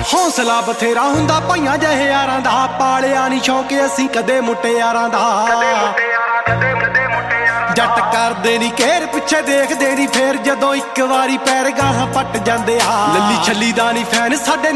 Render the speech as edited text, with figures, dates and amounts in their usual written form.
ਹੌਸਲਾ ਬਥੇਰਾ ਹੁੰਦਾ ਭਾਈਆਂ ਜਿਹੇ ਯਾਰਾਂ ਦਾ, ਪਾਲਿਆ ਨਹੀਂ ਸ਼ੌਂਕ ਅਸੀਂ ਕਦੇ ਮੁਟਿਆਰਾਂ ਦਾ। ਜੱਟ ਕਰਦੇ ਨੀ ਘੇਰ ਪਿੱਛੇ ਦੇਖਦੇ ਨੀ ਫੇਰ, ਜਦੋਂ ਇੱਕ ਵਾਰੀ ਪੈਰ ਗਾਹਾਂ ਪੱਟ ਜਾਂਦੇ ਆ। ਲੱਲੀ ਛੱਲੀ ਦਾ ਨੀ ਫੈਨ ਸਾਡੇ